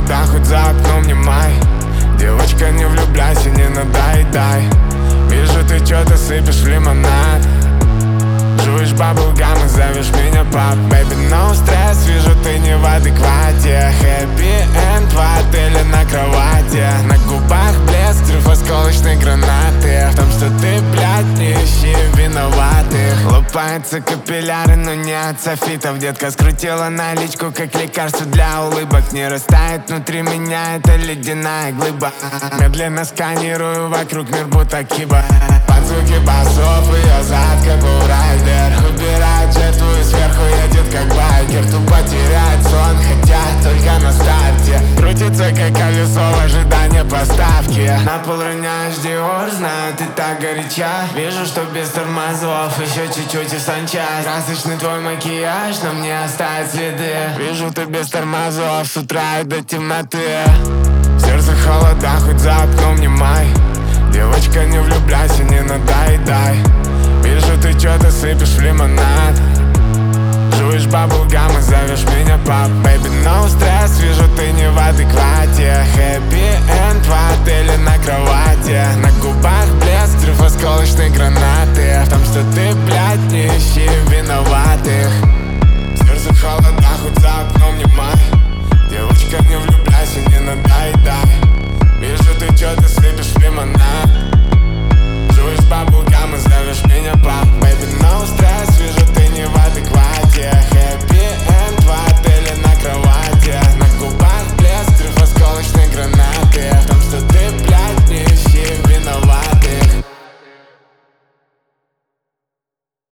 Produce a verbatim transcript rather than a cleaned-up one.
холода, хоть за окном не май. Девочка, не влюбляйся, не надоедай. Вижу, ты чё-то сыпешь в лимонад. Жуешь баблгам и зовешь меня пап. Baby, no стресс, вижу, ты не в адеквате. Happy end в отеле на кровати. На губах блеск трёхосколочной гранаты. В том, что ты, блядь, не ищи виноватых. Лопаются капилляры, но не от софитов. Детка скрутила наличку, как лекарство для улыбок. Не растает внутри меня эта ледяная глыба. Медленно сканирую вокруг мир, будто киба. Под звуки басов ее зад, как у райдер. Убирает жертву и сверху едет как байкер. Тупо теряет сон, хотя только на старте. Крутится как колесо в ожидании поставки. На пол роняешь Диор, знаю, ты так горяча. Вижу, что без тормозов, еще чуть-чуть и санчасть. Красочный твой макияж на мне оставит следы. Вижу, ты без тормозов с утра и до темноты. В сердце холода, хоть за окном не май. Девочка, не влюбляйся, не надоедай. Вижу, ты чё-то сыпешь в лимонад. Жуешь баблгам и зовешь меня пап. Baby, no стресс, вижу, ты не в адеквате.